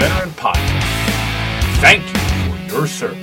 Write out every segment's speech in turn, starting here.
Veteran Podcast. Thank you for your service.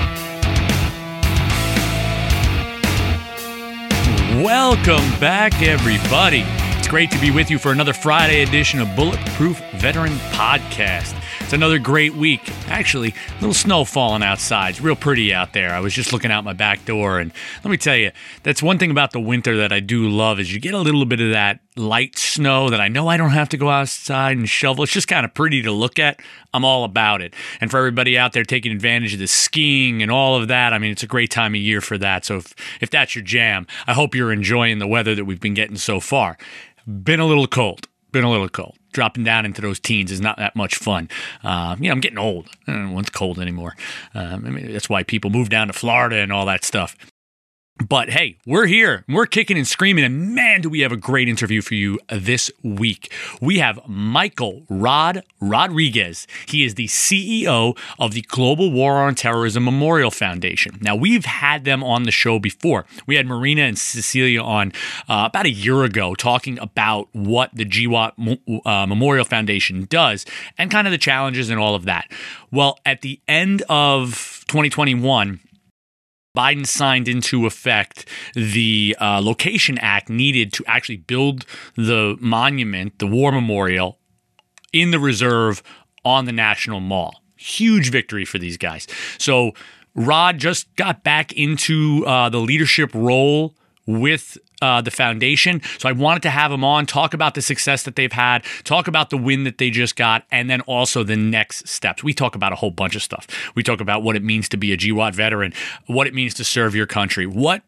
Welcome back, everybody. It's great to be with you for another Friday edition of Bulletproof Veteran Podcast. It's another great week. Actually, a little snow falling outside. It's real pretty out there. I was just looking out my back door, and let me tell you, that's one thing about the winter that I do love is you get a little bit of that light snow that I know I don't have to go outside and shovel. It's just kind of pretty to look at. I'm all about it. And for everybody out there taking advantage of the skiing and all of that, I mean, it's a great time of year for that. So if that's your jam, I hope you're enjoying the weather that we've been getting so far. Been a little cold. Dropping down into those teens is not that much fun. I'm getting old. I don't know what's cold anymore. That's why people move down to Florida and all that stuff. But hey, we're here. We're kicking and screaming, and man, do we have a great interview for you this week. We have Michael Rodriguez. He is the CEO of the Global War on Terrorism Memorial Foundation. Now, we've had them on the show before. We had Marina and Cecilia on about a year ago talking about what the GWOT Memorial Foundation does and kind of the challenges and all of that. Well, at the end of 2021, Biden signed into effect the Location Act needed to actually build the monument, the war memorial, in the reserve on the National Mall. Huge victory for these guys. So Rod just got back into the leadership role with the foundation. So I wanted to have him on, talk about the success that they've had, talk about the win that they just got, and then also the next steps. We talk about a whole bunch of stuff. We talk about what it means to be a GWOT veteran, what it means to serve your country,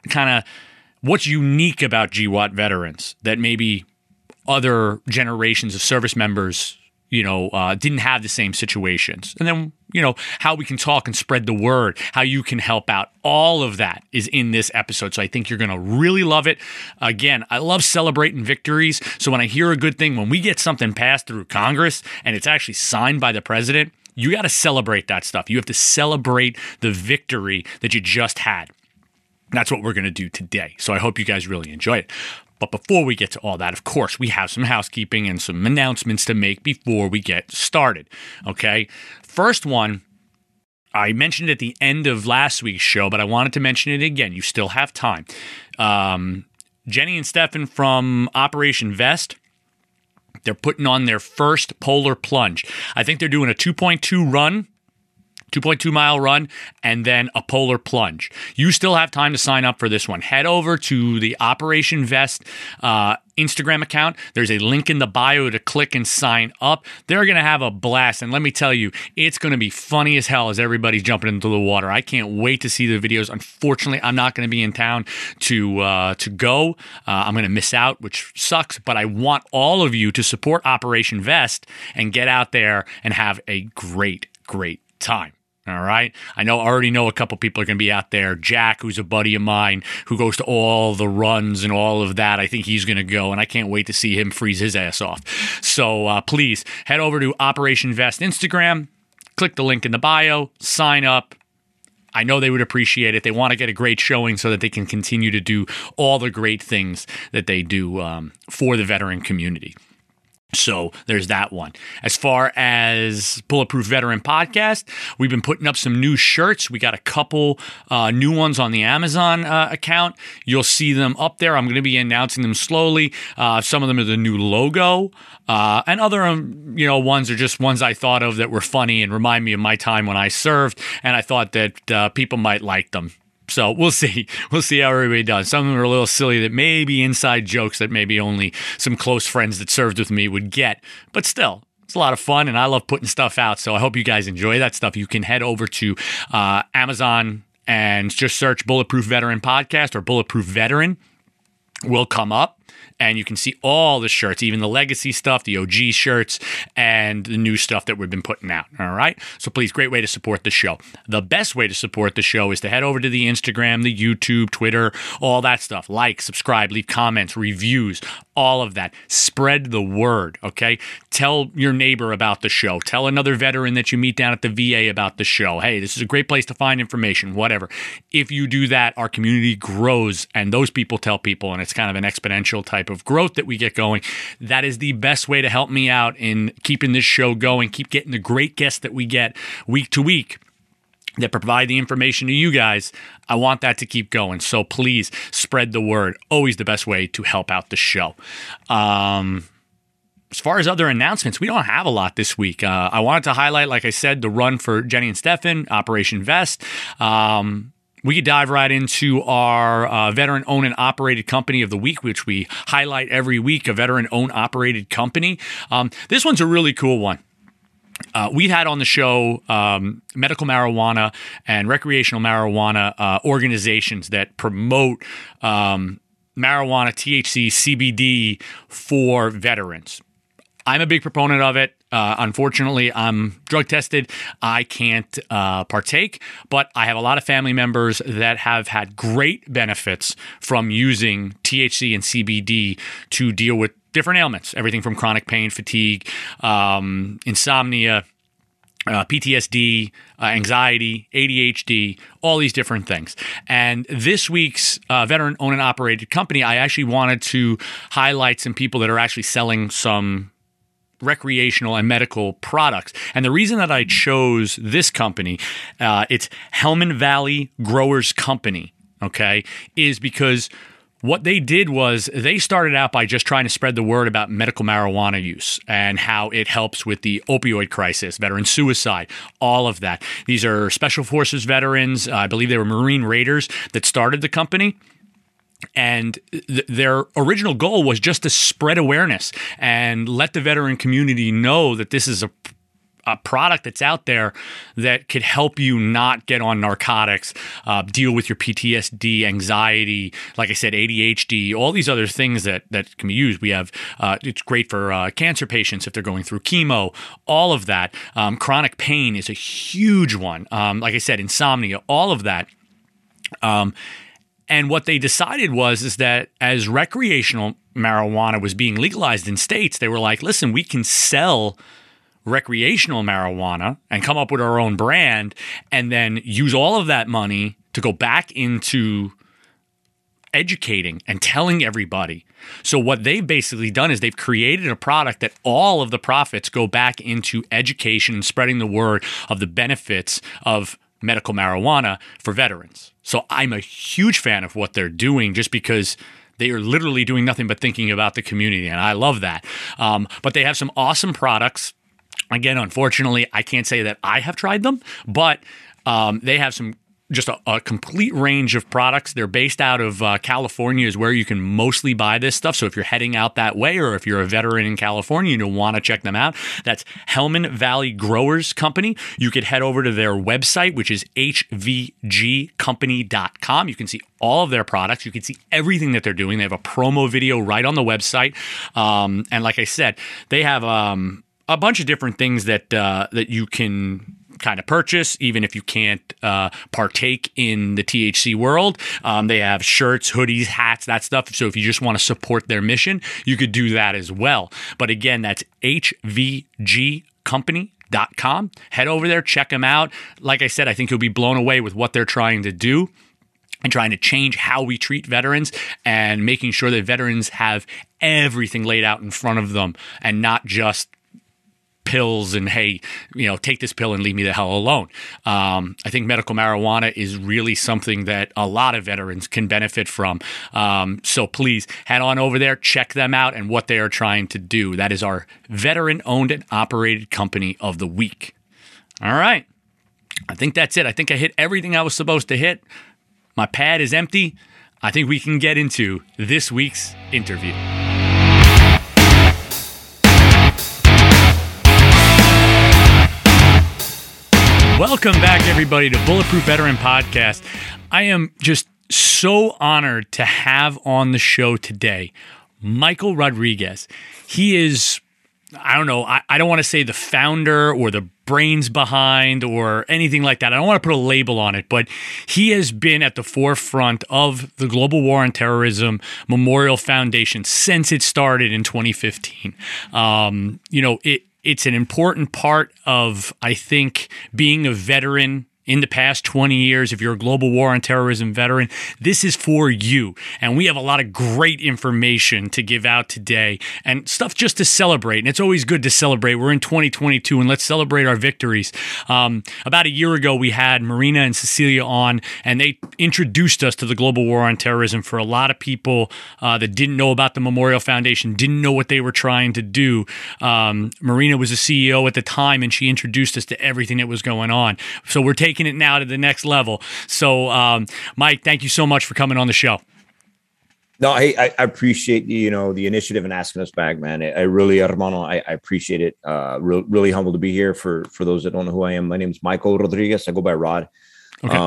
what's unique about GWOT veterans that maybe other generations of service members didn't have the same situations. And then, how we can talk and spread the word, how you can help out. All of that is in this episode. So I think you're going to really love it. Again, I love celebrating victories. So when I hear a good thing, when we get something passed through Congress and it's actually signed by the president, you got to celebrate that stuff. You have to celebrate the victory that you just had. That's what we're going to do today. So I hope you guys really enjoy it. But before we get to all that, of course, we have some housekeeping and some announcements to make before we get started, okay? First one, I mentioned at the end of last week's show, but I wanted to mention it again. You still have time. Jenny and Stefan from Operation Vest, they're putting on their first polar plunge. I think they're doing a 2.2 mile run, and then a polar plunge. You still have time to sign up for this one. Head over to the Operation Vest Instagram account. There's a link in the bio to click and sign up. They're going to have a blast, and let me tell you, it's going to be funny as hell as everybody's jumping into the water. I can't wait to see the videos. Unfortunately, I'm not going to be in town to go. I'm going to miss out, which sucks, but I want all of you to support Operation Vest and get out there and have a great time. All right. I already know a couple people are going to be out there. Jack, who's a buddy of mine, who goes to all the runs and all of that. I think he's going to go, and I can't wait to see him freeze his ass off. So please head over to Operation Vest Instagram, click the link in the bio, sign up. I know they would appreciate it. They want to get a great showing so that they can continue to do all the great things that they do for the veteran community. So there's that one. As far as Bulletproof Veteran Podcast, we've been putting up some new shirts. We got a couple new ones on the Amazon account. You'll see them up there. I'm going to be announcing them slowly. Some of them are the new logo, and other ones are just ones I thought of that were funny and remind me of my time when I served, and I thought that people might like them. So we'll see. We'll see how everybody does. Some of them are a little silly that may be inside jokes that maybe only some close friends that served with me would get. But still, it's a lot of fun, and I love putting stuff out. So I hope you guys enjoy that stuff. You can head over to Amazon and just search Bulletproof Veteran Podcast or Bulletproof Veteran. Will come up. And you can see all the shirts, even the legacy stuff, the OG shirts, and the new stuff that we've been putting out. All right? So please, great way to support the show. The best way to support the show is to head over to the Instagram, the YouTube, Twitter, all that stuff. Like, subscribe, leave comments, reviews, all of that. Spread the word, okay? Tell your neighbor about the show. Tell another veteran that you meet down at the VA about the show. Hey, this is a great place to find information, whatever. If you do that, our community grows, and those people tell people, and it's kind of an exponential exponential type of growth that we get going. That is the best way to help me out in keeping this show going, keep getting the great guests that we get week to week that provide the information to you guys. I want that to keep going. So please spread the word. Always the best way to help out the show. As far as other announcements, we don't have a lot this week. I wanted to highlight, like I said, the run for Jenny and Stefan, Operation Vest. We could dive right into our veteran-owned and operated company of the week, which we highlight every week, a veteran-owned operated company. This one's a really cool one. We've had on the show medical marijuana and recreational marijuana organizations that promote marijuana, THC, CBD for veterans. I'm a big proponent of it. Unfortunately, I'm drug tested. I can't partake, but I have a lot of family members that have had great benefits from using THC and CBD to deal with different ailments, everything from chronic pain, fatigue, insomnia, PTSD, anxiety, ADHD, all these different things. And this week's veteran-owned and operated company, I actually wanted to highlight some people that are actually selling some recreational and medical products. And the reason that I chose this company, it's Hellman Valley Growers Company, okay, is because what they did was they started out by just trying to spread the word about medical marijuana use and how it helps with the opioid crisis, veteran suicide, all of that. These are Special Forces veterans. I believe they were Marine Raiders that started the company. And their original goal was just to spread awareness and let the veteran community know that this is a product that's out there that could help you not get on narcotics, deal with your PTSD, anxiety, like I said, ADHD, all these other things that can be used. We have, it's great for cancer patients if they're going through chemo, all of that. Chronic pain is a huge one. Like I said, insomnia, all of that. And what they decided is that as recreational marijuana was being legalized in states, they were like, listen, we can sell recreational marijuana and come up with our own brand and then use all of that money to go back into educating and telling everybody. So what they've basically done is they've created a product that all of the profits go back into education and spreading the word of the benefits of medical marijuana for veterans. So I'm a huge fan of what they're doing just because they are literally doing nothing but thinking about the community, and I love that. But they have some awesome products. Again, unfortunately, I can't say that I have tried them, but they have just a complete range of products. They're based out of California is where you can mostly buy this stuff. So if you're heading out that way or if you're a veteran in California and you want to check them out, that's Hellman Valley Growers Company. You could head over to their website, which is hvgcompany.com. You can see all of their products. You can see everything that they're doing. They have a promo video right on the website. And like I said, they have a bunch of different things that you can kind of purchase, even if you can't partake in the THC world. They have shirts, hoodies, hats, that stuff. So if you just want to support their mission, you could do that as well. But again, that's hvgcompany.com. Head over there, check them out. Like I said, I think you'll be blown away with what they're trying to do and trying to change how we treat veterans and making sure that veterans have everything laid out in front of them and not just pills and, hey, take this pill and leave me the hell alone. I think medical marijuana is really something that a lot of veterans can benefit from. So please head on over there, check them out and what they are trying to do. That is our veteran-owned and operated company of the week. All right. I think that's it. I think I hit everything I was supposed to hit. My pad is empty. I think we can get into this week's interview. Welcome back, everybody, to Bulletproof Veteran Podcast. I am just so honored to have on the show today Michael Rodriguez. He is, I don't know, I don't want to say the founder or the brains behind or anything like that. I don't want to put a label on it, but he has been at the forefront of the Global War on Terrorism Memorial Foundation since it started in 2015. It's an important part of, I think, being a veteran in the past 20 years, if you're a global war on terrorism veteran, this is for you. And we have a lot of great information to give out today and stuff just to celebrate. And it's always good to celebrate. We're in 2022 and let's celebrate our victories. About a year ago, we had Marina and Cecilia on, and they introduced us to the global war on terrorism. For a lot of people that didn't know about the Memorial Foundation, didn't know what they were trying to do. Marina was the CEO at the time, and she introduced us to everything that was going on. So we're taking it now to the next level. So, Mike, thank you so much for coming on the show. No, I appreciate the initiative and asking us back, man. I really, Hermano, I appreciate it. Really humbled to be here. For those that don't know who I am, my name is Michael Rodriguez. I go by Rod. Okay.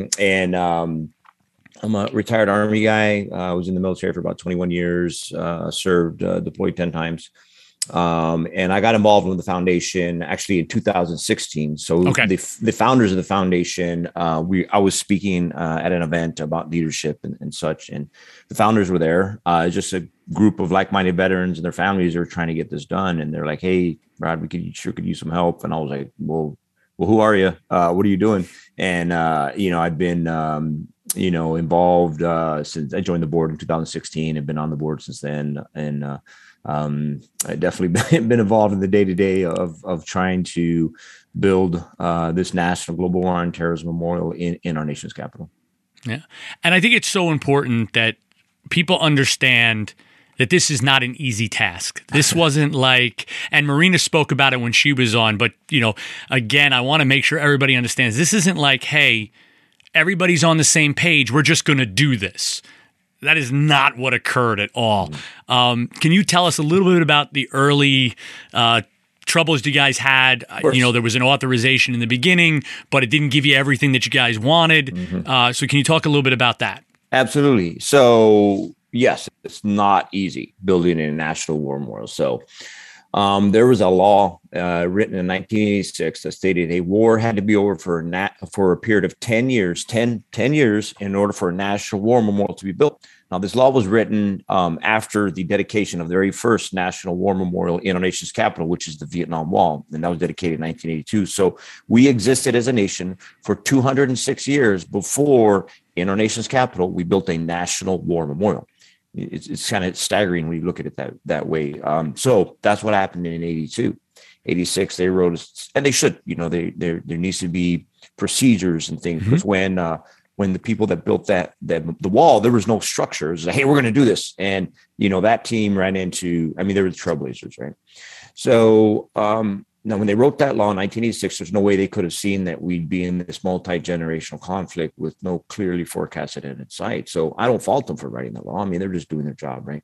I'm a retired Army guy. I was in the military for about 21 years. Served, deployed 10 times. And I got involved with the foundation actually in 2016. So the founders of the foundation, I was speaking at an event about leadership and such, and the founders were there. Just a group of like-minded veterans and their families are trying to get this done. And they're like, "Hey, Rod, we could use some help." And I was like, "Well, who are you? What are you doing?" And I've been involved since I joined the board in 2016 and been on the board since then. And I definitely been involved in the day-to-day of trying to build this National Global War on Terrorism Memorial in our nation's capital. Yeah. And I think it's so important that people understand that this is not an easy task. This wasn't like, and Marina spoke about it when she was on, but, again, I want to make sure everybody understands this isn't like, hey, everybody's on the same page, we're just going to do this. That is not what occurred at all. Can you tell us a little bit about the early troubles you guys had? There was an authorization in the beginning, but it didn't give you everything that you guys wanted. Mm-hmm. So can you talk a little bit about that? Absolutely. So, yes, it's not easy building a national war memorial. So there was a law written in 1986 that stated a war had to be over for a period of 10 years in order for a national war memorial to be built. Now, this law was written after the dedication of the very first national war memorial in our nation's capital, which is the Vietnam Wall, and that was dedicated in 1982. So we existed as a nation for 206 years before, in our nation's capital, we built a national war memorial. It's kind of staggering when you look at it that way. So that's what happened in 82, 86. They wrote, and they should, there needs to be procedures and things. Mm-hmm. Because when the people that built the wall, there was no structure. It was like, hey, we're going to do this. And, that team ran into, they were the trailblazers, right? So now when they wrote that law in 1986, there's no way they could have seen that we'd be in this multi-generational conflict with no clearly forecasted end in sight. So I don't fault them for writing the law. They're just doing their job, right?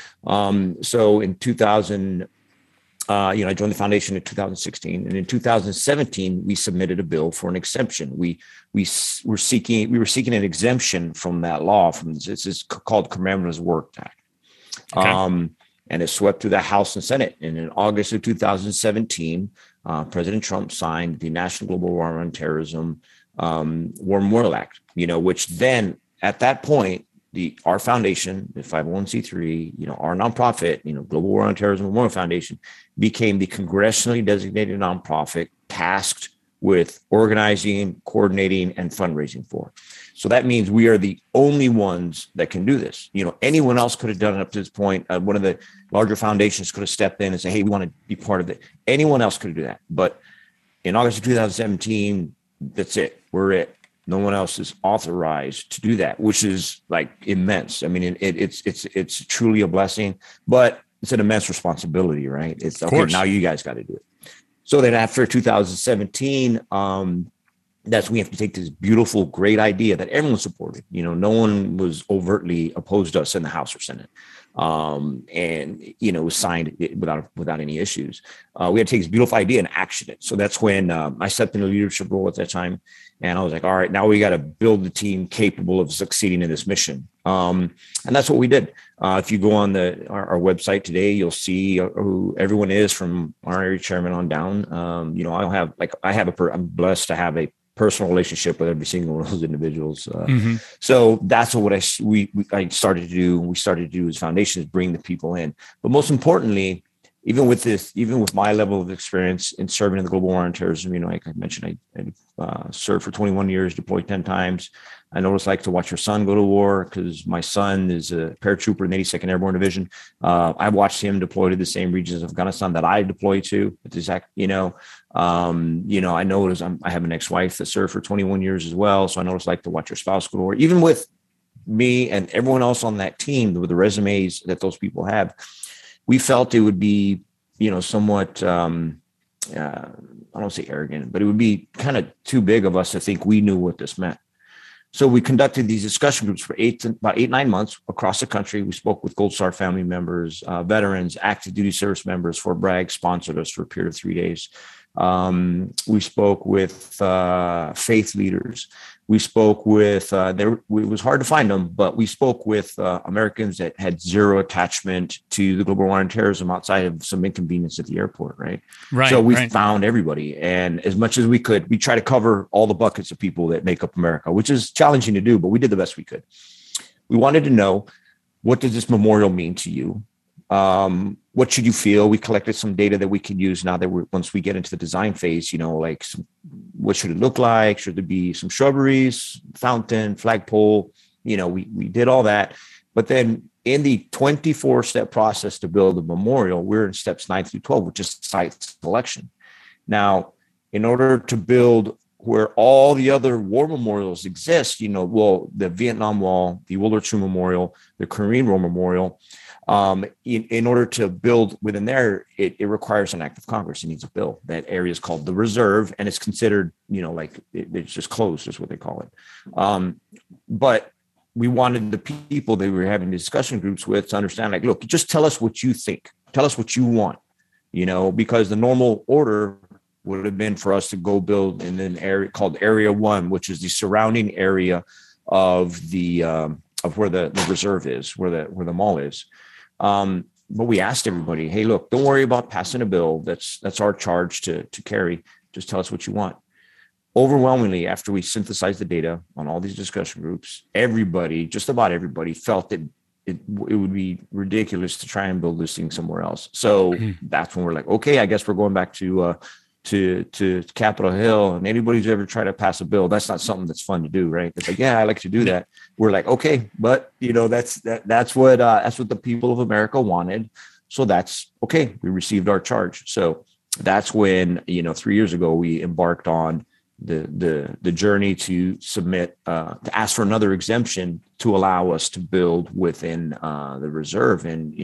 So in 2000, I joined the foundation in 2016, and in 2017 we submitted a bill for an exemption. We were seeking an exemption from that law. This is called Commemorative Work Act. Okay. And it swept through the House and Senate. And in August of 2017, President Trump signed the National Global War on Terrorism War Memorial Act, which then at that point, our foundation, the 501c3, our nonprofit, Global War on Terrorism Memorial Foundation, became the congressionally designated nonprofit tasked with organizing, coordinating, and fundraising for. So that means we are the only ones that can do this. Anyone else could have done it up to this point. One of the larger foundations could have stepped in and said, hey, we want to be part of it. Anyone else could do that. But in August of 2017, that's it. We're it. No one else is authorized to do that, which is like immense. It's truly a blessing, but it's an immense responsibility, right? It's okay. Now you guys got to do it. So then after 2017, that's when we have to take this beautiful, great idea that everyone supported. No one was overtly opposed to us in the House or Senate. It was signed without any issues. We had to take this beautiful idea and action it. So that's when I stepped in a leadership role at that time. And I was like, all right, now we got to build the team capable of succeeding in this mission. And that's what we did. If you go on our website today, you'll see who everyone is from our area chairman on down. I'm blessed to have a personal relationship with every single one of those individuals. So that's what I started to do. We started to do as foundation is bring the people in. But most importantly, even with my level of experience in serving in the global war on terrorism, like I mentioned, I served for 21 years, deployed 10 times. I know what it's like to watch your son go to war because my son is a paratrooper in the 82nd Airborne Division. I watched him deploy to the same regions of Afghanistan that I deployed to. I know I have an ex-wife that served for 21 years as well. So I know what it's like to watch your spouse go to war. Even with me and everyone else on that team with the resumes that those people have, we felt it would be, somewhat, I don't say arrogant, but it would be kind of too big of us to think we knew what this meant. So we conducted these discussion groups for about 8-9 months across the country. We spoke with Gold Star family members, veterans, active duty service members. Fort Bragg sponsored us for a period of 3 days. We spoke with faith leaders. We spoke with, it was hard to find them, but we spoke with Americans that had zero attachment to the global war on terrorism outside of some inconvenience at the airport, right? So we found everybody. And as much as we could, we try to cover all the buckets of people that make up America, which is challenging to do, but we did the best we could. We wanted to know, what does this memorial mean to you? What should you feel? We collected some data that we can use now that once we get into the design phase, what should it look like? Should there be some shrubberies, fountain, flagpole? We did all that. But then in the 24-step process to build a memorial, we're in steps 9 through 12, which is site selection. Now, in order to build where all the other war memorials exist, the Vietnam Wall, the World War II Memorial, the Korean War Memorial, in order to build within there, it requires an act of Congress. It needs a bill. That area is called the reserve, and it's considered, it's just closed, is what they call it. But we wanted the people that we were having discussion groups with to understand, look, just tell us what you think. Tell us what you want, because the normal order would have been for us to go build in an area called Area 1, which is the surrounding area of the of where the reserve is, where the mall is. But we asked everybody, hey, look, don't worry about passing a bill. That's our charge to carry. Just tell us what you want. Overwhelmingly, after we synthesized the data on all these discussion groups, just about everybody felt that it would be ridiculous to try and build this thing somewhere else. So that's when we're like, okay, I guess we're going back to Capitol Hill. And anybody who's ever tried to pass a bill, that's not something that's fun to do, right? It's like, yeah, I like to do that. We're like, okay, but that's what the people of America wanted. So that's okay. We received our charge. So that's when 3 years ago we embarked on the journey to submit to ask for another exemption to allow us to build within the reserve. And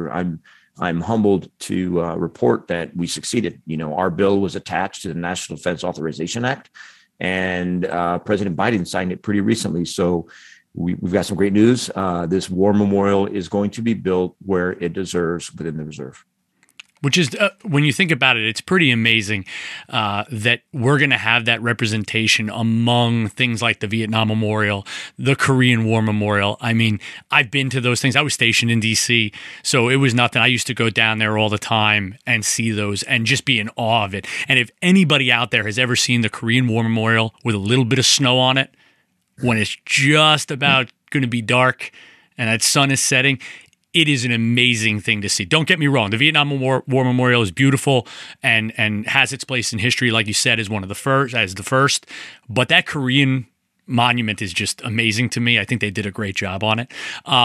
I'm humbled to report that we succeeded. Our bill was attached to the National Defense Authorization Act, and President Biden signed it pretty recently. So we've got some great news. This war memorial is going to be built where it deserves within the reserve. Which is, when you think about it, it's pretty amazing that we're going to have that representation among things like the Vietnam Memorial, the Korean War Memorial. I mean, I've been to those things. I was stationed in D.C., so it was nothing. I used to go down there all the time and see those and just be in awe of it. And if anybody out there has ever seen the Korean War Memorial with a little bit of snow on it, when it's just about going to be dark and that sun is setting, it is an amazing thing to see. Don't get me wrong. The Vietnam War Memorial is beautiful and has its place in history, like you said, as the first. But that Korean monument is just amazing to me. I think they did a great job on it.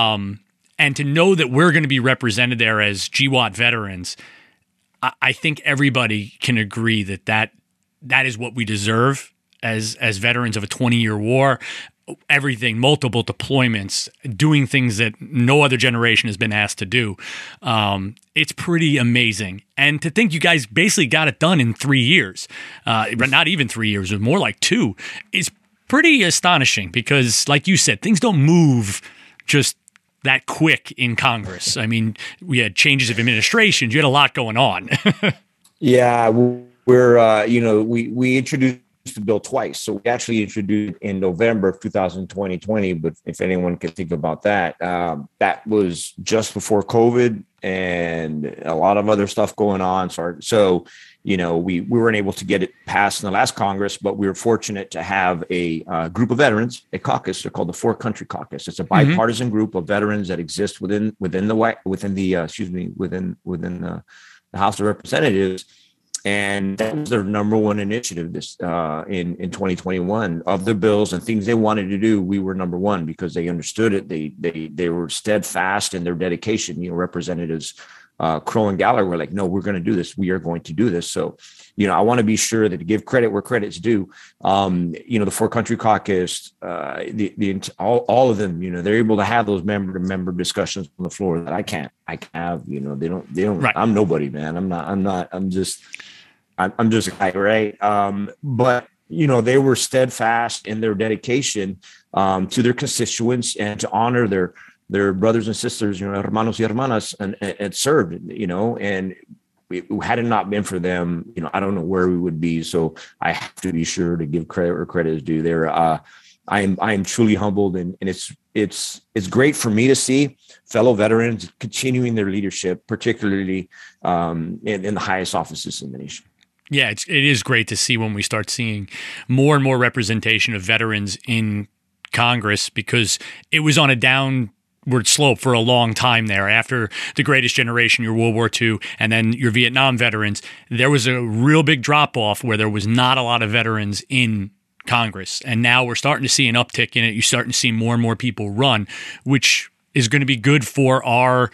And to know that we're going to be represented there as GWOT veterans, I think everybody can agree that is what we deserve as veterans of a 20-year war. Everything, multiple deployments, doing things that no other generation has been asked to do. It's pretty amazing. And to think you guys basically got it done in 3 years, not even 3 years, it was more like 2, is pretty astonishing because, like you said, things don't move just that quick in Congress. I mean, we had changes of administrations. You had a lot going on. Yeah, we're, we introduced the bill twice. So we actually introduced in November of 2020, but if anyone can think about that, that was just before COVID and a lot of other stuff going on. So we weren't able to get it passed in the last Congress, but we were fortunate to have a group of veterans, a caucus. They're called the Four Country Caucus. It's a bipartisan group of veterans that exist within the the House of Representatives. And that was their number one initiative this in 2021 of the bills and things they wanted to do. We were number one because they understood it. They were steadfast in their dedication. Representatives Crow and Gallagher were like, no, we're going to do this. We are going to do this. So, I want to be sure that to give credit where credit's due. The Four Country Caucus, all of them, they're able to have those member discussions on the floor that I can't have. They don't. Right. I'm nobody, man. I'm just a guy, right? But they were steadfast in their dedication to their constituents and to honor their brothers and sisters, hermanos y hermanas, and served, and had it not been for them, I don't know where we would be. So I have to be sure to give credit where credit is due. There, I am truly humbled, and it's great for me to see fellow veterans continuing their leadership, particularly in the highest offices in the nation. Yeah, it is great to see when we start seeing more and more representation of veterans in Congress, because it was on a downward slope for a long time there. After the Greatest Generation, your World War II, and then your Vietnam veterans, there was a real big drop-off where there was not a lot of veterans in Congress. And now we're starting to see an uptick in it. You're starting to see more and more people run, which is going to be good for our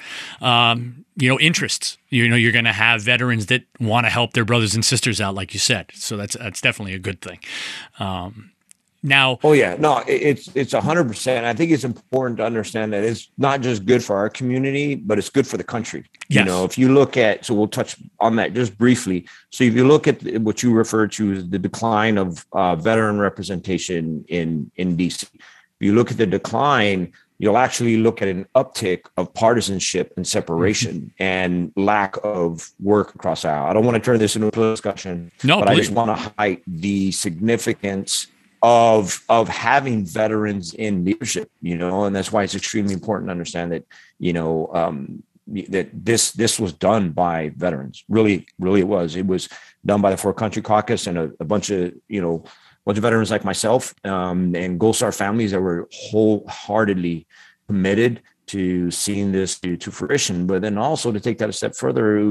interests. You're going to have veterans that want to help their brothers and sisters out, like you said. So that's definitely a good thing. Now, oh yeah, no, it's 100%. I think it's important to understand that it's not just good for our community, but it's good for the country. Yes. If you look at, so we'll touch on that just briefly. So if you look at what you referred to as the decline of veteran representation in DC, if you look at the decline, you'll actually look at an uptick of partisanship and separation and lack of work across the aisle. I don't want to turn this into a political discussion, but please. I just want to highlight the significance of having veterans in leadership, and that's why it's extremely important to understand that, that this was done by veterans. Really, really it was. It was done by the Four Country Caucus and a bunch of veterans like myself and Gold Star families that were wholeheartedly committed to seeing this to fruition. But then also to take that a step further, it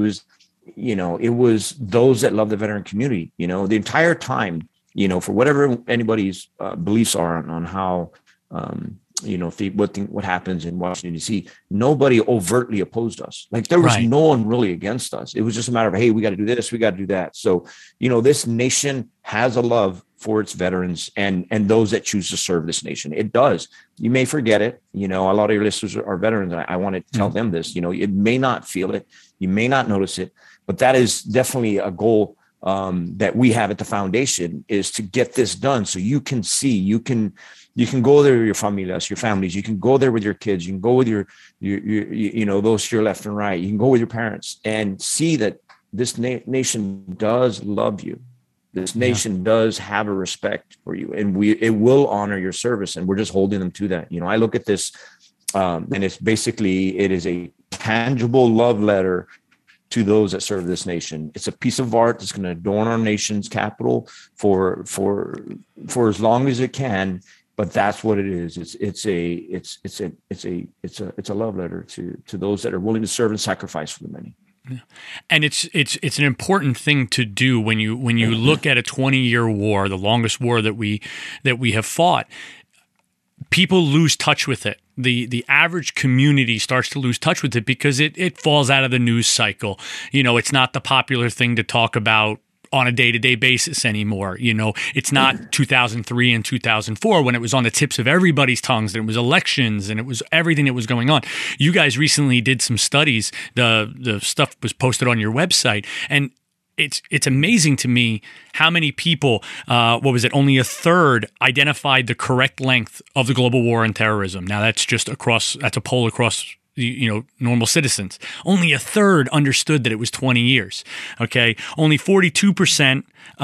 was those that love the veteran community, the entire time, for whatever anybody's beliefs are on how, what happens in Washington, D.C., nobody overtly opposed us. Like there was no one really against us. It was just a matter of, hey, we got to do this, we got to do that. So, this nation has a love for its veterans and those that choose to serve this nation. It does. You may forget it. A lot of your listeners are veterans. I want to tell them this. You may not feel it, you may not notice it, but that is definitely a goal that we have at the foundation, is to get this done. So you can see, you can go there with your families, you can go there with your kids, you can go with your those to your left and right, you can go with your parents and see that this nation does love you. This nation does have a respect for you, and it will honor your service. And we're just holding them to that. I look at this and it is a tangible love letter to those that serve this nation. It's a piece of art that's going to adorn our nation's capital for as long as it can. But that's what it is. It's a love letter to those that are willing to serve and sacrifice for the many. Yeah. And it's an important thing to do when you look at a 20-year war, the longest war that we have fought. People lose touch with it. The average community starts to lose touch with it because it falls out of the news cycle. It's not the popular thing to talk about on a day-to-day basis anymore. It's not 2003 and 2004 when it was on the tips of everybody's tongues, and it was elections and it was everything that was going on. You guys recently did some studies. The stuff was posted on your website, and it's amazing to me how many people, only a third identified the correct length of the global war on terrorism. Now that's a poll across normal citizens. Only a third understood that it was 20 years. Okay. Only 42%,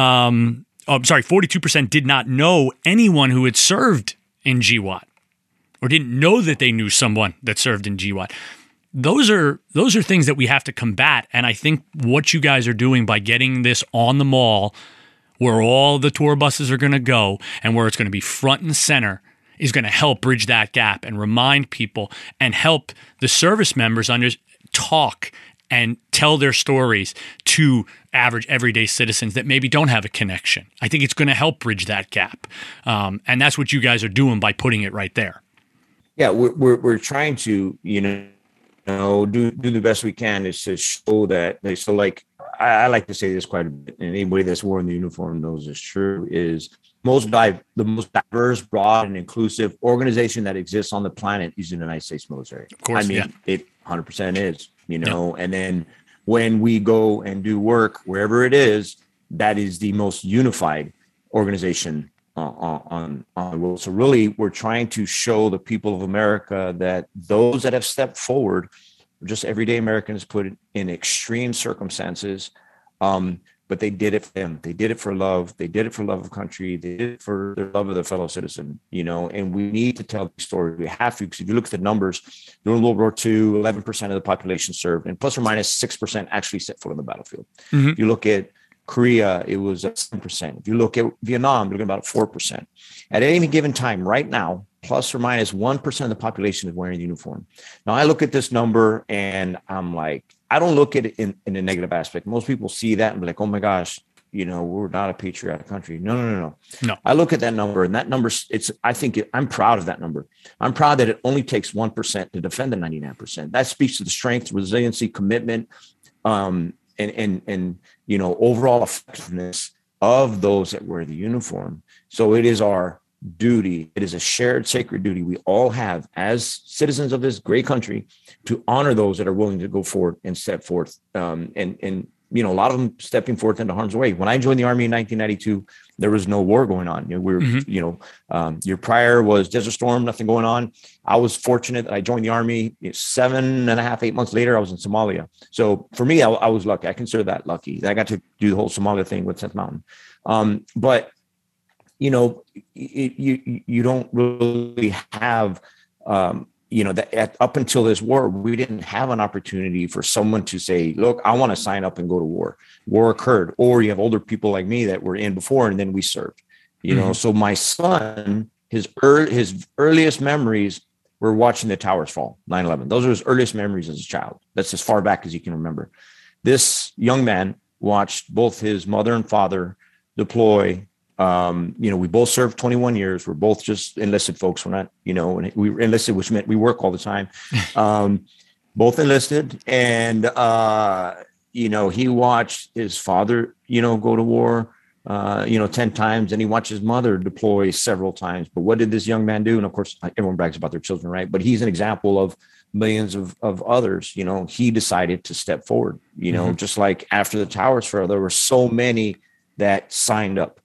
42% did not know anyone who had served in GWOT or didn't know that they knew someone that served in GWOT. Those are things that we have to combat. And I think what you guys are doing by getting this on the mall where all the tour buses are going to go and where it's going to be front and center is going to help bridge that gap and remind people and help the service members talk and tell their stories to average everyday citizens that maybe don't have a connection. I think it's going to help bridge that gap. And that's what you guys are doing by putting it right there. Yeah, we're trying to, do the best we can is to show that. So like, I like to say this quite a bit, and anybody that's worn the uniform knows it's true, is the most diverse, broad, and inclusive organization that exists on the planet is the United States military. Of course, it 100% is, and then when we go and do work, wherever it is, that is the most unified organization on the world. So really, we're trying to show the people of America that those that have stepped forward are just everyday Americans put in extreme circumstances, but they did it for them. They did it for love. They did it for love of country. They did it for their love of their fellow citizen, and we need to tell the story. We have to, because if you look at the numbers, during World War II, 11% of the population served, and plus or minus 6% actually set foot on the battlefield. Mm-hmm. If you look at Korea, it was 7%. If you look at Vietnam, you're looking about 4%. At any given time, right now, plus or minus 1% of the population is wearing a uniform. Now, I look at this number and I'm like, I don't look at it in a negative aspect. Most people see that and be like, oh my gosh, we're not a patriotic country. No. I look at that number, and that number, I'm proud of that number. I'm proud that it only takes 1% to defend the 99%. That speaks to the strength, resiliency, commitment, and overall effectiveness of those that wear the uniform. So it is our duty. It is a shared sacred duty we all have as citizens of this great country to honor those that are willing to go forward and step forth. A lot of them stepping forth into harm's way. When I joined the Army in 1992, there was no war going on. Your prior was Desert Storm, nothing going on. I was fortunate that I joined the Army 7.5, 8 months later. I was in Somalia. So for me, I was lucky. I consider that lucky. I got to do the whole Somalia thing with 10th Mountain. But you don't really have, that up until this war, we didn't have an opportunity for someone to say, look, I want to sign up and go to war. War occurred. Or you have older people like me that were in before, and then we served, So my son, his earliest memories were watching the towers fall, 9/11. Those are his earliest memories as a child. That's as far back as he can remember. This young man watched both his mother and father deploy. We both served 21 years. We're both just enlisted folks. We're not, and we were enlisted, which meant we work all the time. Both enlisted. And, he watched his father, go to war, 10 times, and he watched his mother deploy several times. But what did this young man do? And of course, everyone brags about their children, right? But he's an example of millions of others. He decided to step forward, just like after the towers fell, there were so many that signed up.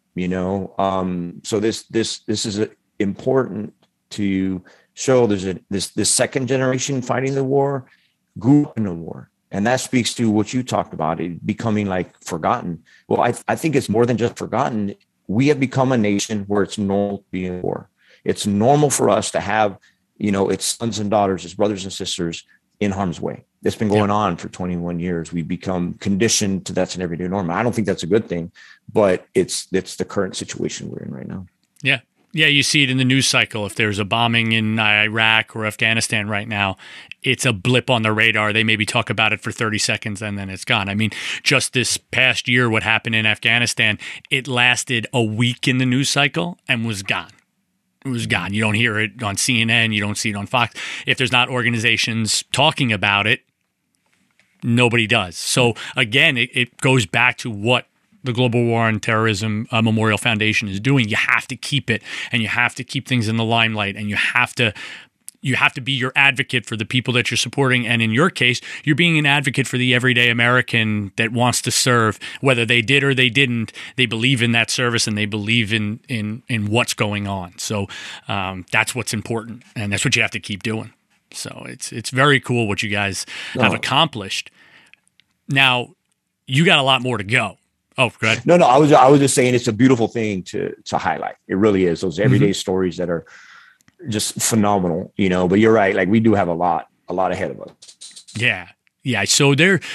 So this is important to show. There's this second generation fighting the war, grew up in the war, and that speaks to what you talked about, it becoming like forgotten. Well, I think it's more than just forgotten. We have become a nation where it's normal to be in war. It's normal for us to have, its sons and daughters, its brothers and sisters in harm's way. It's been going on for 21 years. We've become conditioned to that's an everyday norm. I don't think that's a good thing, but it's the current situation we're in right now. Yeah. Yeah, you see it in the news cycle. If there's a bombing in Iraq or Afghanistan right now, it's a blip on the radar. They maybe talk about it for 30 seconds and then it's gone. I mean, just this past year, what happened in Afghanistan, it lasted a week in the news cycle and was gone. It was gone. You don't hear it on CNN. You don't see it on Fox. If there's not organizations talking about it, nobody does. So again, it goes back to what the Global War on Terrorism Memorial Foundation is doing. You have to keep it, and you have to keep things in the limelight, and you have to be your advocate for the people that you're supporting. And in your case, you're being an advocate for the everyday American that wants to serve, whether they did or they didn't. They believe in that service and they believe in what's going on. So that's what's important, and that's what you have to keep doing. So it's very cool what you guys have accomplished. Now, you got a lot more to go. Oh, go ahead. No, I was just saying it's a beautiful thing to highlight. It really is. Those everyday stories that are just phenomenal, but you're right. Like, we do have a lot ahead of us. Yeah. So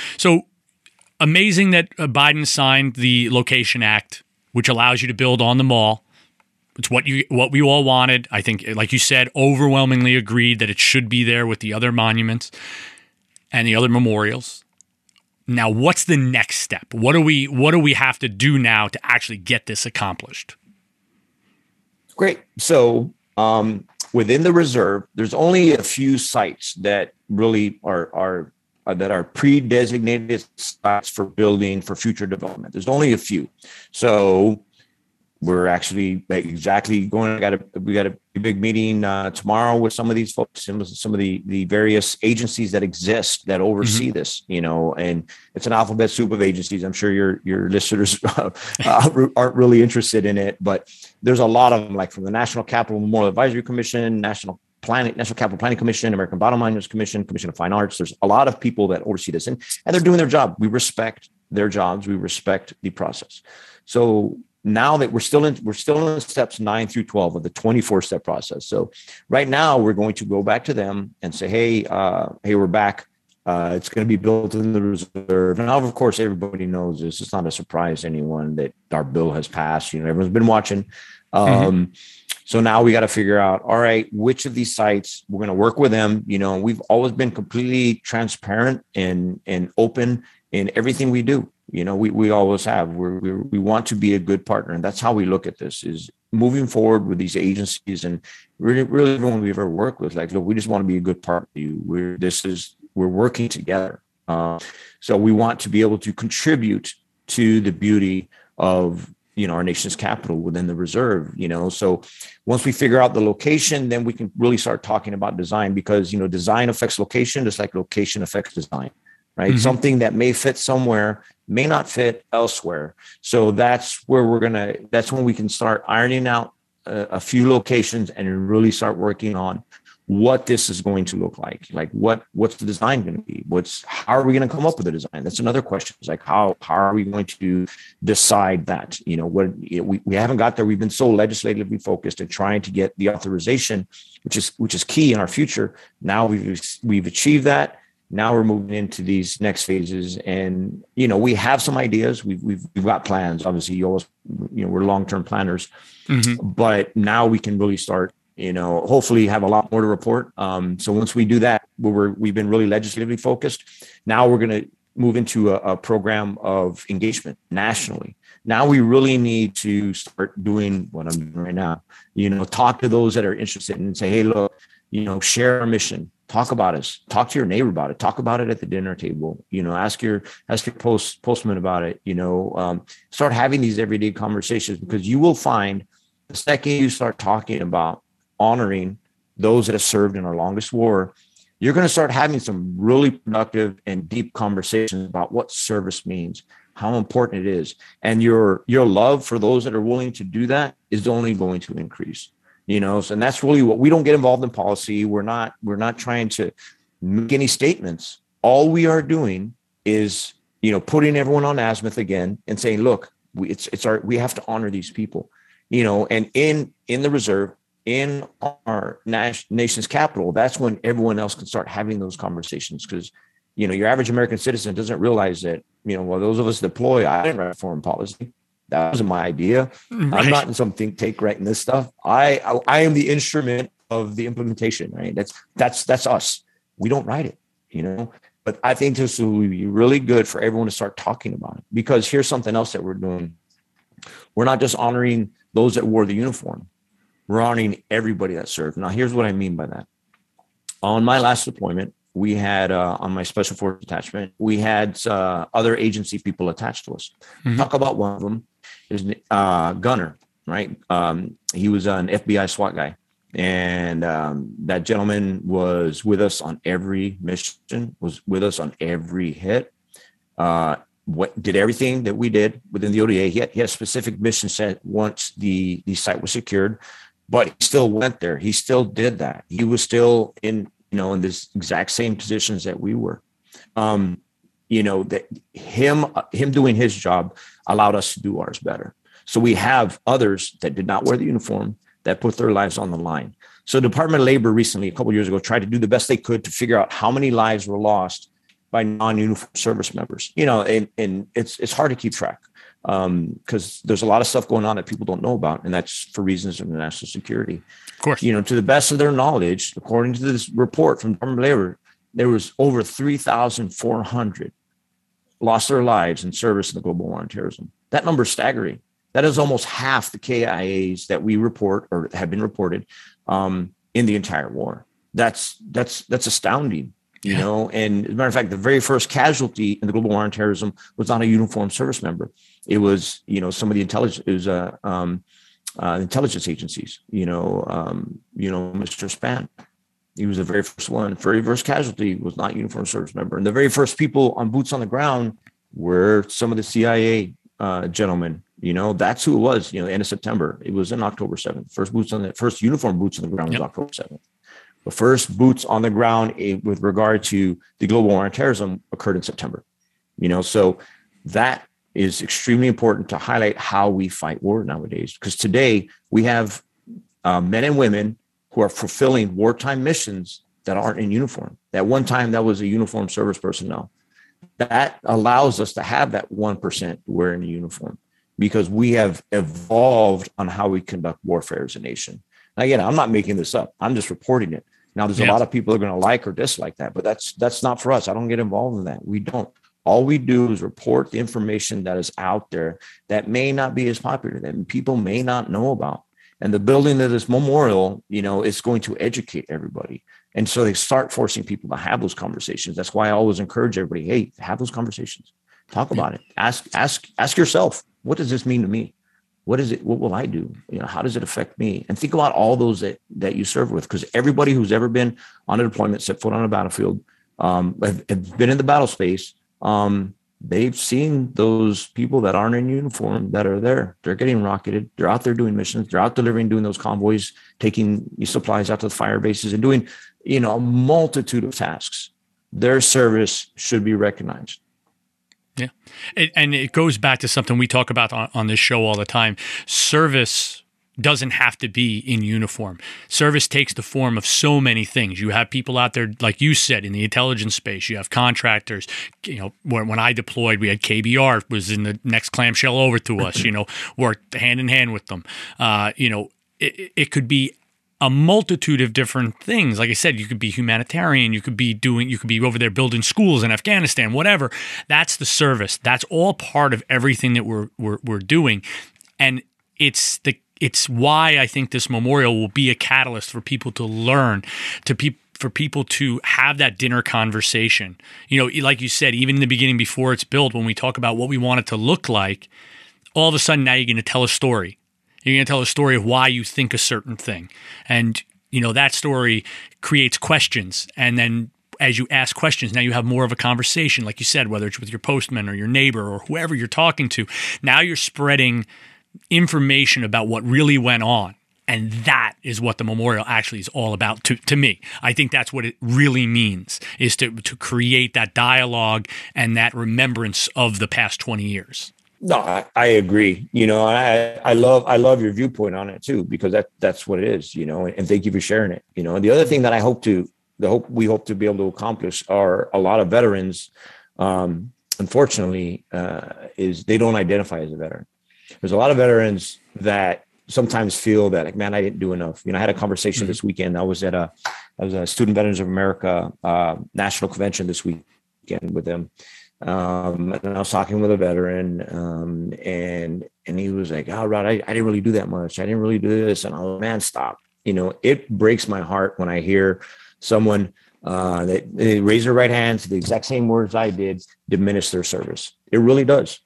amazing that Biden signed the Location Act, which allows you to build on the mall. It's what we all wanted. I think, like you said, overwhelmingly agreed that it should be there with the other monuments and the other memorials. Now, what's the next step? What do we have to do now to actually get this accomplished? Great. So within the reserve, there's only a few sites that really are pre-designated sites for building for future development. There's only a few. So we're actually exactly going. We got a big meeting tomorrow with some of these folks, some of the various agencies that exist that oversee this. And it's an alphabet soup of agencies. I'm sure your listeners aren't really interested in it, but there's a lot of them, like from the National Capital Memorial Advisory Commission, National Capital Planning Commission, American Bottom Liners Commission, Commission of Fine Arts. There's a lot of people that oversee this, and they're doing their job. We respect their jobs. We respect the process. So now that we're still in steps 9 through 12 of the 24-step process. So right now we're going to go back to them and say, hey, we're back. It's going to be built in the reserve. And now, of course, everybody knows this. It's not a surprise to anyone that our bill has passed. Everyone's been watching. So now we got to figure out, all right, which of these sites we're going to work with them. We've always been completely transparent and open in everything we do. We always have. We want to be a good partner, and that's how we look at this: is moving forward with these agencies and really everyone we've ever worked with. Like, look, we just want to be a good partner to you. We're working together, so we want to be able to contribute to the beauty of our nation's capital within the reserve. So once we figure out the location, then we can really start talking about design, because design affects location just like location affects design. Right. Something that may fit somewhere may not fit elsewhere. So that's when we can start ironing out a few locations and really start working on what this is going to look like. Like what's the design going to be? How are we going to come up with a design? That's another question. It's like, how are we going to decide that? We haven't got there. We've been so legislatively focused and trying to get the authorization, which is key in our future. Now we've achieved that. Now we're moving into these next phases, and we have some ideas. We've got plans. Obviously, we're long-term planners, but now we can really start. Hopefully, have a lot more to report. So once we do that, we've been really legislatively focused. Now we're going to move into a program of engagement nationally. Now we really need to start doing what I'm doing right now. Talk to those that are interested and say, hey, look, share our mission. Talk about us. Talk to your neighbor about it. Talk about it at the dinner table. Ask your postman about it. Start having these everyday conversations, because you will find the second you start talking about honoring those that have served in our longest war, you're going to start having some really productive and deep conversations about what service means, how important it is, and your love for those that are willing to do that is only going to increase. And that's really what we don't get involved in policy. We're not trying to make any statements. All we are doing is, putting everyone on azimuth again and saying, look, we have to honor these people, and in the reserve, in our nation's capital, that's when everyone else can start having those conversations. Because, your average American citizen doesn't realize that, those of us deploy, I didn't write foreign policy. That wasn't my idea. Right. I'm not in some think tank writing this stuff. I am the instrument of the implementation, right? That's us. We don't write it, But I think this will be really good for everyone to start talking about it, because here's something else that we're doing. We're not just honoring those that wore the uniform. We're honoring everybody that served. Now, here's what I mean by that. On my last deployment, we had on my special forces attachment, we had other agency people attached to us. Talk about one of them is Gunner, right? He was an FBI SWAT guy, and that gentleman was with us on every mission, was with us on every hit. Did everything that we did within the ODA. He had a specific mission set once the site was secured, but he still went there. He still did that. He was still in this exact same positions that we were. That him doing his job allowed us to do ours better. So we have others that did not wear the uniform that put their lives on the line. So the Department of Labor recently, a couple of years ago, tried to do the best they could to figure out how many lives were lost by non-uniform service members. And it's hard to keep track because there's a lot of stuff going on that people don't know about, and that's for reasons of national security. Of course, to the best of their knowledge, according to this report from Department of Labor, there was over 3,400 lost their lives in service in the global war on terrorism. That number is staggering. That is almost half the KIAs that we report or have been reported in the entire war. That's astounding, you know. And as a matter of fact, the very first casualty in the global war on terrorism was not a uniformed service member. It was, you know, some of the intelligence. It was intelligence agencies. Mr. Spann. He was the very first one. Very first casualty was not uniformed service member, and the very first people on boots on the ground were some of the CIA gentlemen. You know, that's who it was. You know, end of September. It was in October 7th. First uniform boots on the ground was October 7th. The first boots on the ground with regard to the global war on terrorism occurred in September. You know, so that is extremely important to highlight how we fight war nowadays. Because today we have men and women who are fulfilling wartime missions that aren't in uniform. At one time, that was a uniformed service personnel. That allows us to have that 1% wearing a uniform because we have evolved on how we conduct warfare as a nation. Now, again, I'm not making this up. I'm just reporting it. Now, there's a lot of people who are going to like or dislike that, but that's not for us. I don't get involved in that. We don't. All we do is report the information that is out there that may not be as popular, that people may not know about. And the building of this memorial, you know, is going to educate everybody. And so they start forcing people to have those conversations. That's why I always encourage everybody, hey, have those conversations. Talk about it. Ask yourself, what does this mean to me? What is it? What will I do? You know, how does it affect me? And think about all those that you serve with, because everybody who's ever been on a deployment, set foot on a battlefield, have been in the battle space. They've seen those people that aren't in uniform that are there. They're getting rocketed. They're out there doing missions. They're out delivering, doing those convoys, taking supplies out to the fire bases and doing, you know, a multitude of tasks. Their service should be recognized. Yeah. And it goes back to something we talk about on this show all the time. Service doesn't have to be in uniform. Service takes the form of so many things. You have people out there, like you said, in the intelligence space. You have contractors. You know, when I deployed, we had KBR was in the next clamshell over to us. You know, worked hand in hand with them. You know, it could be a multitude of different things. Like I said, you could be humanitarian. You could be over there building schools in Afghanistan. Whatever. That's the service. That's all part of everything that we're doing, and it's why I think this memorial will be a catalyst for people to learn, for people to have that dinner conversation. You know, like you said, even in the beginning, before it's built, when we talk about what we want it to look like, all of a sudden now you're going to tell a story. You're going to tell a story of why you think a certain thing. And, you know, that story creates questions. And then as you ask questions, now you have more of a conversation, like you said, whether it's with your postman or your neighbor or whoever you're talking to. Now you're spreading information about what really went on. And that is what the memorial actually is all about to me. I think that's what it really means, is to create that dialogue and that remembrance of the past 20 years. No, I agree. You know, I love your viewpoint on it too, because that's what it is, you know, and thank you for sharing it. You know, and the other thing that we hope to be able to accomplish are a lot of veterans, unfortunately, is they don't identify as a veteran. There's a lot of veterans that sometimes feel that, like, man, I didn't do enough. You know, I had a conversation this weekend. I was at a Student Veterans of America national convention this weekend with them. And I was talking with a veteran, and he was like, "Oh, Rod, I didn't really do that much. I didn't really do this." And I was, man, stop. You know, it breaks my heart when I hear someone that they raise their right hand to the exact same words I did, diminish their service. It really does.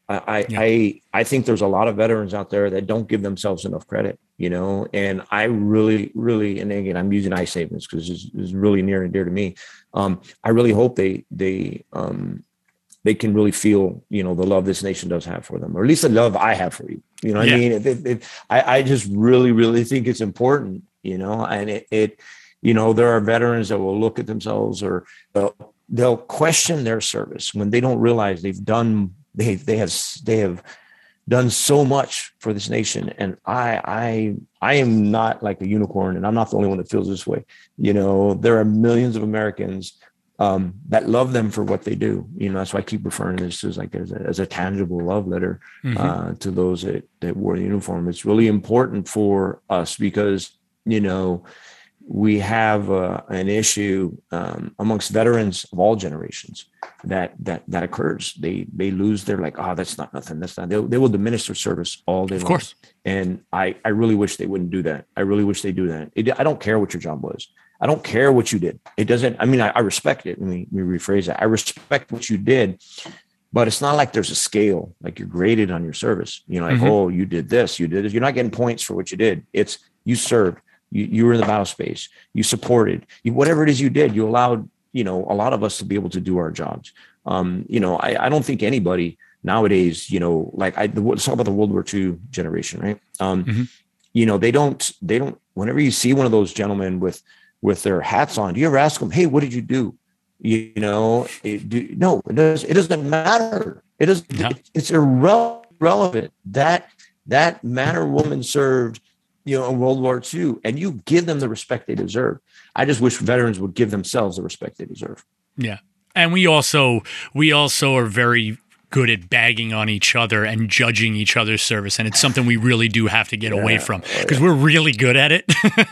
I think there's a lot of veterans out there that don't give themselves enough credit, you know, and I really, really, and again, I'm using I savings because it's really near and dear to me. I really hope they can really feel, you know, the love this nation does have for them, or at least the love I have for you. You know what I mean? I just really, really think it's important, you know, and it you know, there are veterans that will look at themselves, or they'll question their service when they don't realize they have done so much for this nation. And I am not like a unicorn, and I'm not the only one that feels this way. You know, there are millions of Americans that love them for what they do. You know, that's why I keep referring to this as as a tangible love letter to those that wore the uniform. It's really important for us because, you know, we have an issue amongst veterans of all generations that occurs. They lose their like, oh, that's not nothing. That's not. They will diminish their service all day long. Of course. And I really wish they wouldn't do that. I really wish they do that. I don't care what your job was. I don't care what you did. It doesn't. I mean, I respect it. Let me rephrase that. I respect what you did. But it's not like there's a scale, like you're graded on your service. You know, like, oh, you did this, you did this. You're not getting points for what you did. It's you served, you were in the battle space, you supported, whatever it is you did, you allowed, you know, a lot of us to be able to do our jobs. You know, I don't think anybody nowadays, you know, like let's talk about the World War II generation, right? You know, they don't, whenever you see one of those gentlemen with their hats on, do you ever ask them, hey, what did you do? You know, it doesn't matter. It doesn't. Yeah. It's irrelevant. That man or woman served, you know, in World War II, and you give them the respect they deserve. I just wish veterans would give themselves the respect they deserve. Yeah, and we also are very good at bagging on each other and judging each other's service. And it's something we really do have to get away from because we're really good at it.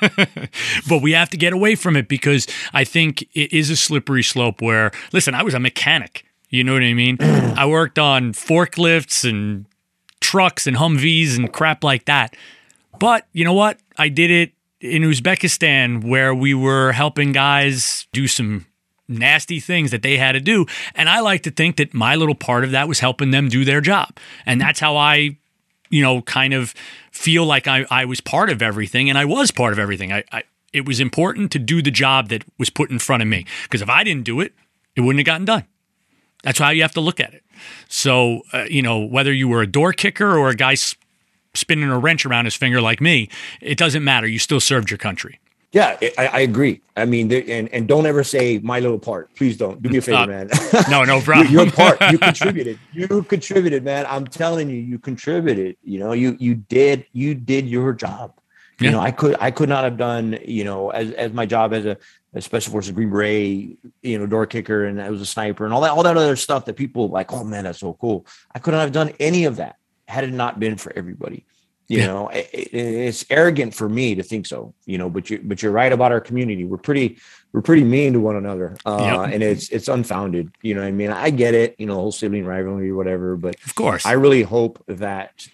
But we have to get away from it because I think it is a slippery slope where, listen, I was a mechanic. You know what I mean? I worked on forklifts and trucks and Humvees and crap like that. But you know what? I did it in Uzbekistan where we were helping guys do some nasty things that they had to do. And I like to think that my little part of that was helping them do their job. And that's how I, you know, kind of feel like I was part of everything. And I was part of everything. It was important to do the job that was put in front of me. Because if I didn't do it, it wouldn't have gotten done. That's how you have to look at it. So, you know, whether you were a door kicker or a guy spinning a wrench around his finger like me, it doesn't matter. You still served your country. Yeah, I agree. I mean, and don't ever say my little part. Please don't. Do me a favor, man. No problem. Your part. You contributed. You contributed, man. I'm telling you, you contributed. You know, you did your job. You know, I could not have done, you know, as my job as a Special Forces Green Beret, you know, door kicker, and I was a sniper and all that other stuff that people like, oh man, that's so cool. I couldn't have done any of that had it not been for everybody. You know, it's arrogant for me to think so, you know, but you're right about our community. We're pretty mean to one another. And it's unfounded. You know what I mean? I get it, you know, whole sibling rivalry or whatever, but of course, I really hope that,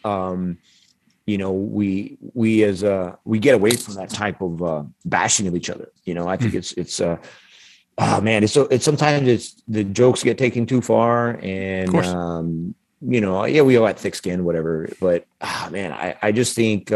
you know, we get away from that type of bashing of each other. You know, I think it's oh man, it's sometimes the jokes get taken too far and, you know, we all got thick skin, whatever. But man, I just think,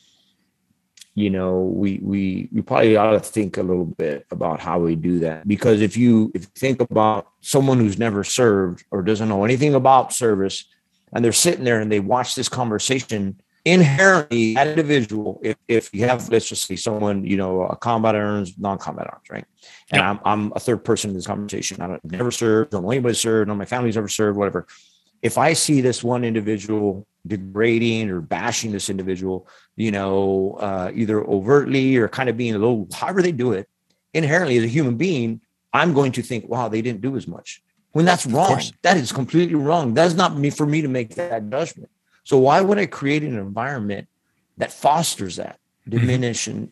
you know, we probably ought to think a little bit about how we do that. Because if you think about someone who's never served or doesn't know anything about service, and they're sitting there and they watch this conversation, inherently, that individual, if you have, let's just say someone, you know, a combat arms, non-combat arms, right? And I'm a third person in this conversation. I've never served, don't know anybody served, none of my family's ever served, whatever. If I see this one individual degrading or bashing this individual, you know, either overtly or kind of being a little, however they do it, inherently as a human being, I'm going to think, wow, they didn't do as much. When that's wrong, that is completely wrong. That's not for me to make that judgment. So why would I create an environment that fosters that diminution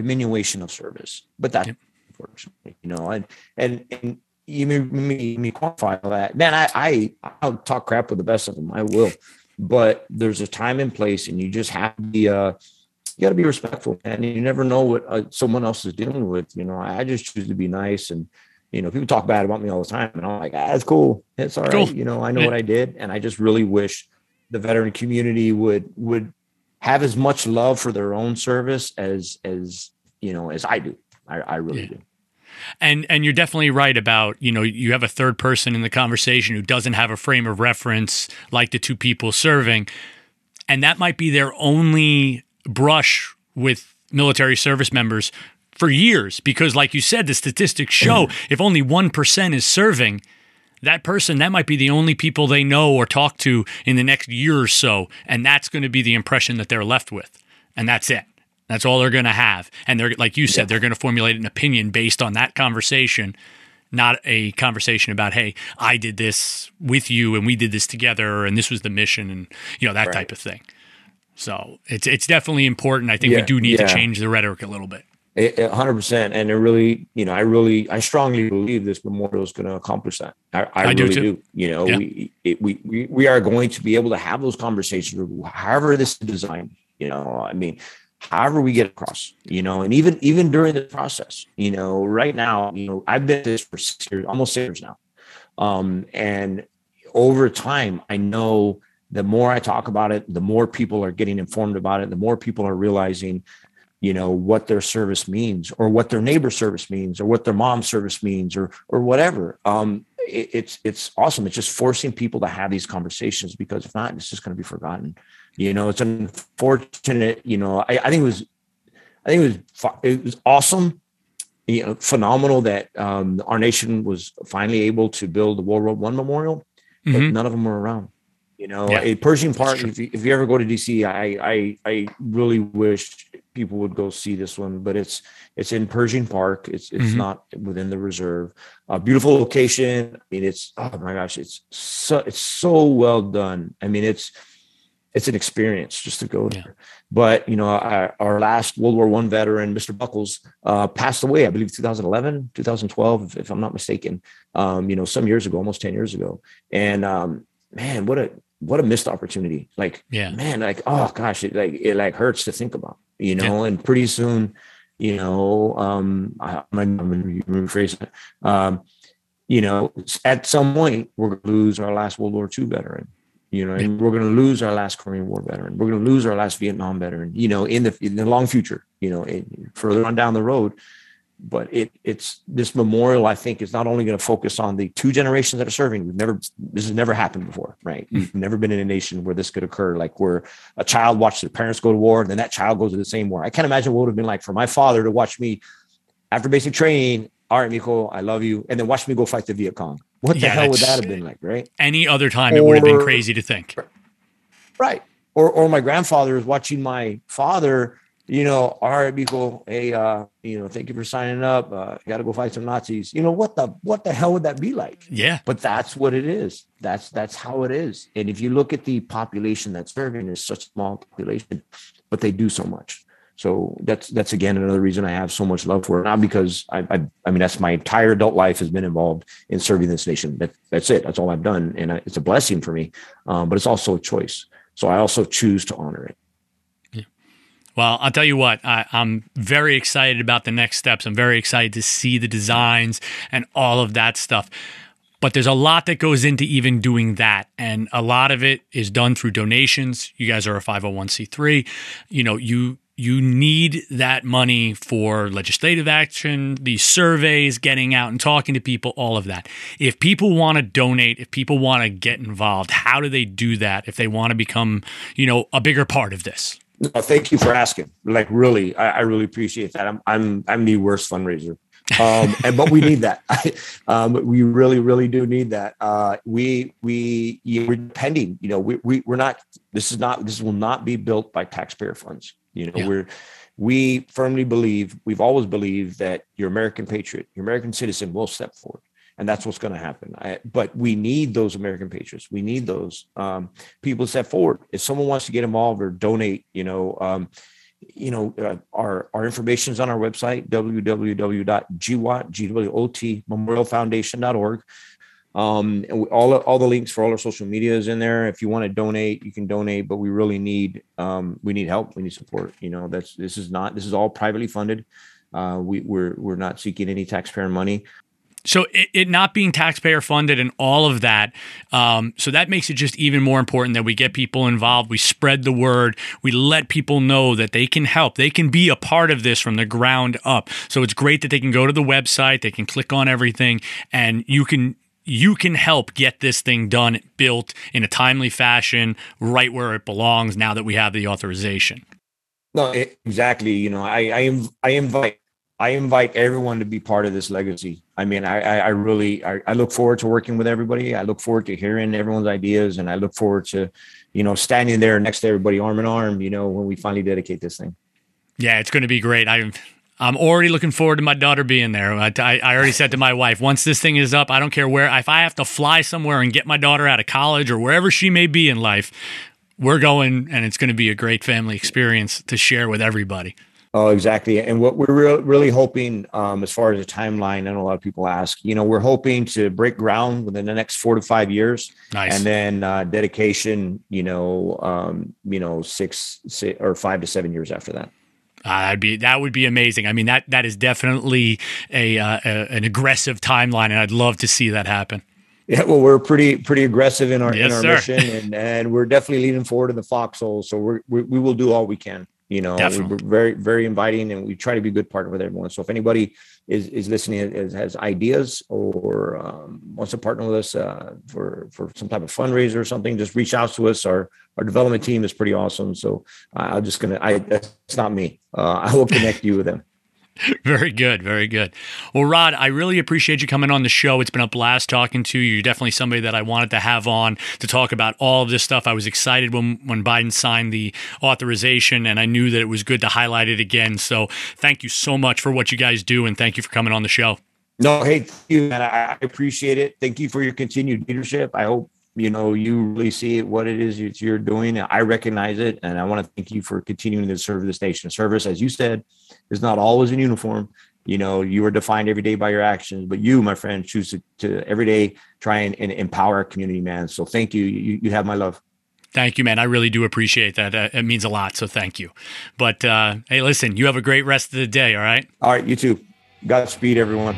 of service? But that, unfortunately, you know, and you me qualify that, man. I'll talk crap with the best of them. I will, but there's a time and place, and you just have to be. You got to be respectful, man. You never know what someone else is dealing with. You know, I just choose to be nice, and you know, people talk bad about me all the time, and I'm like, it's cool, it's all right. You know, I know what I did, and I just really wish the veteran community would have as much love for their own service as you know, as I do. I really do. And you're definitely right about, you know, you have a third person in the conversation who doesn't have a frame of reference like the two people serving. And that might be their only brush with military service members for years. Because like you said, the statistics show if only 1% is serving, that person, that might be the only people they know or talk to in the next year or so. And that's going to be the impression that they're left with. And that's it. That's all they're going to have. And they're, like you said, they're going to formulate an opinion based on that conversation, not a conversation about, hey, I did this with you and we did this together and this was the mission and, you know, that type of thing. So it's definitely important. I think we do need to change the rhetoric a little bit. 100%. And it really, I strongly believe this memorial is going to accomplish that. I do really too. do. Yeah. We are going to be able to have those conversations, however this is designed. I mean, however we get across, and even during the process, right now, I've been at this for 6 years, almost 6 years now. And over time, I know the more I talk about it, the more people are getting informed about it, the more people are realizing, what their service means, or what their neighbor's service means, or what their mom's service means, or whatever. It's awesome. It's just forcing people to have these conversations, because if not, it's just going to be forgotten. It's unfortunate. I think it was awesome, phenomenal that our nation was finally able to build the World War I memorial, but none of them were around. Pershing Park. If you ever go to DC, I really wish people would go see this one, but it's in Pershing Park. It's not within the reserve. Beautiful location. I mean, oh my gosh, it's so well done. I mean, it's an experience just to go there. But our last World War I veteran, Mr. Buckles, passed away, I believe 2011, 2012, if I'm not mistaken. Some years ago, almost 10 years ago. And man, what a missed opportunity. Oh gosh, it hurts to think about, and pretty soon, I'm going to rephrase it. At some point we're going to lose our last World War II veteran, and we're going to lose our last Korean War veteran. We're going to lose our last Vietnam veteran, in the long future, further on down the road. But it's this memorial, I think, is not only going to focus on the two generations that are serving. This has never happened before, right? We've never been in a nation where this could occur, like where a child watched their parents go to war, and then that child goes to the same war. I can't imagine what it would have been like for my father to watch me after basic training. All right, Mijo, I love you. And then watch me go fight the Viet Cong. What the hell would that have been like, right? Any other time, it would have been crazy to think. Right. Or my grandfather is watching my father, all right, Mijo, hey, thank you for signing up. Got to go fight some Nazis. What the hell would that be like? Yeah. But that's what it is. That's how it is. And if you look at the population that's serving, it's such a small population, but they do so much. So that's again another reason I have so much love for it. Not because I mean that's my entire adult life has been involved in serving this nation. That's it. That's all I've done, and it's a blessing for me. But it's also a choice. So I also choose to honor it. Yeah. Well, I'll tell you what. I'm very excited about the next steps. I'm very excited to see the designs and all of that stuff. But there's a lot that goes into even doing that. And a lot of it is done through donations. You guys are a 501c3. You need that money for legislative action, these surveys, getting out and talking to people, all of that. If people want to donate, if people want to get involved, how do they do that if they want to become, a bigger part of this? No, thank you for asking. Really, I really appreciate that. I'm the worst fundraiser. But we need that. We really, really do need that. We're depending, we're not, this will not be built by taxpayer funds. We firmly believe, we've always believed that your American patriot, your American citizen will step forward. And that's what's going to happen. But we need those American patriots. We need those people to step forward. If someone wants to get involved or donate, our information is on our website, www.gwotmemorialfoundation.org. And all the links for all our social media is in there. If you want to donate, you can donate, but we really need help. We need support. This is all privately funded. We're not seeking any taxpayer money. So it not being taxpayer funded and all of that, so that makes it just even more important that we get people involved. We spread the word. We let people know that they can help. They can be a part of this from the ground up. So it's great that they can go to the website. They can click on everything, and you can help get this thing done, built in a timely fashion, right where it belongs now that we have the authorization. No, exactly. I invite everyone to be part of this legacy. I mean, I look forward to working with everybody. I look forward to hearing everyone's ideas, and I look forward to, standing there next to everybody arm in arm, when we finally dedicate this thing. Yeah, it's going to be great. I'm already looking forward to my daughter being there. I already said to my wife, once this thing is up, I don't care where, if I have to fly somewhere and get my daughter out of college or wherever she may be in life, we're going, and it's going to be a great family experience to share with everybody. Oh, exactly. And what we're really hoping, as far as the timeline, I know a lot of people ask, we're hoping to break ground within the next 4 to 5 years. Nice. And then dedication, 6 or 5 to 7 years after that. That would be amazing. I mean, that is definitely an aggressive timeline, and I'd love to see that happen. Yeah, well, we're pretty aggressive in our Yes, mission, and we're definitely leading forward in the foxhole. So we will do all we can. We're very, very inviting, and we try to be a good partner with everyone. So if anybody is listening, has ideas or wants to partner with us for some type of fundraiser or something, just reach out to us. Our development team is pretty awesome. So that's not me. I will connect you with them. Very good. Very good. Well, Rod, I really appreciate you coming on the show. It's been a blast talking to you. You're definitely somebody that I wanted to have on to talk about all of this stuff. I was excited when Biden signed the authorization, and I knew that it was good to highlight it again. So thank you so much for what you guys do, and thank you for coming on the show. No, hey, thank you, man. I appreciate it. Thank you for your continued leadership. I hope you really see what it is you're doing. I recognize it, and I want to thank you for continuing to serve this nation. Service, as you said, is not always in uniform. You are defined every day by your actions, but you, my friend, choose to every day try and empower our community, man. So thank you. You have my love. Thank you, man. I really do appreciate that. It means a lot. So thank you. But hey, listen, you have a great rest of the day. All right. All right. You too. Godspeed, everyone.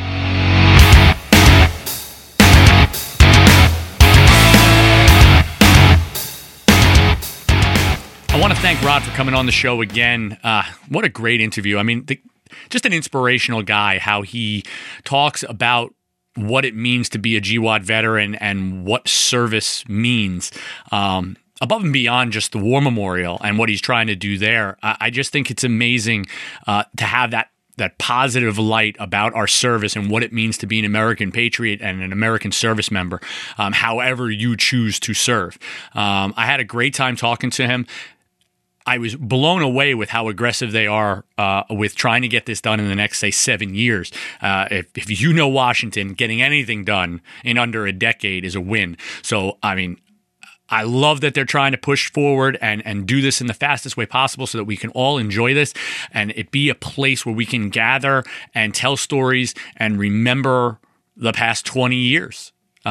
I want to thank Rod for coming on the show again. What a great interview. I mean, just an inspirational guy, how he talks about what it means to be a GWOT veteran and what service means. Above and beyond just the War Memorial and what he's trying to do there, I just think it's amazing to have that positive light about our service and what it means to be an American patriot and an American service member, however you choose to serve. I had a great time talking to him. I was blown away with how aggressive they are with trying to get this done in the next, say, 7 years. If you know Washington, getting anything done in under a decade is a win. So, I mean, I love that they're trying to push forward and do this in the fastest way possible so that we can all enjoy this and it be a place where we can gather and tell stories and remember the past 20 years.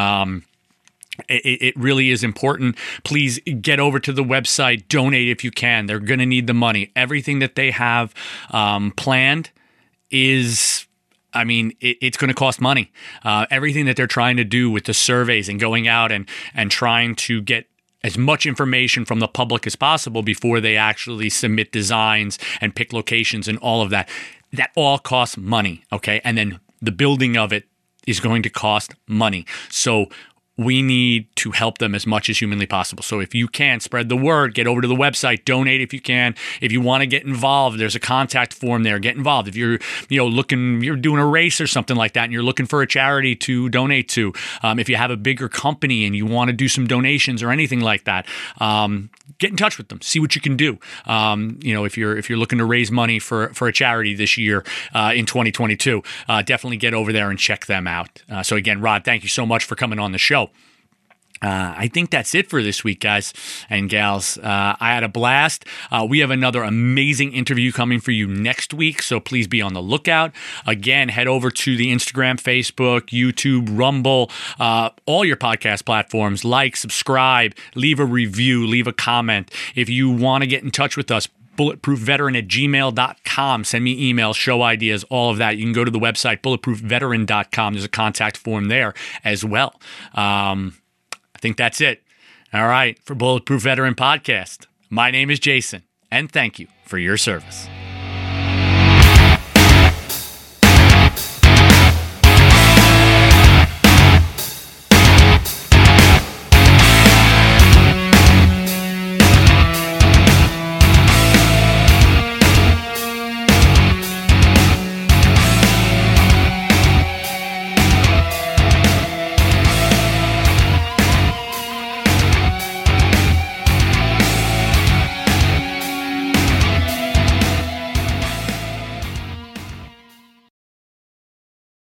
It really is important. Please get over to the website, donate if you can. They're going to need the money. Everything that they have planned is, I mean, it's going to cost money. Everything that they're trying to do with the surveys and going out and trying to get as much information from the public as possible before they actually submit designs and pick locations and all of that. That all costs money, okay? And then the building of it is going to cost money. So we need to help them as much as humanly possible. So if you can, spread the word, get over to the website, donate if you can. If you want to get involved, there's a contact form there. Get involved. If you're you're doing a race or something like that and you're looking for a charity to donate to, if you have a bigger company and you want to do some donations or anything like that, get in touch with them. See what you can do. If you're looking to raise money for a charity this year in 2022, definitely get over there and check them out. So again, Rod, thank you so much for coming on the show. I think that's it for this week, guys and gals. I had a blast. We have another amazing interview coming for you next week, so please be on the lookout. Again, head over to the Instagram, Facebook, YouTube, Rumble, all your podcast platforms. Like, subscribe, leave a review, leave a comment. If you want to get in touch with us, bulletproofveteran@gmail.com. Send me emails, show ideas, all of that. You can go to the website, bulletproofveteran.com. There's a contact form there as well. I think that's it. All right. For Bulletproof Veteran Podcast, my name is Jason, and thank you for your service.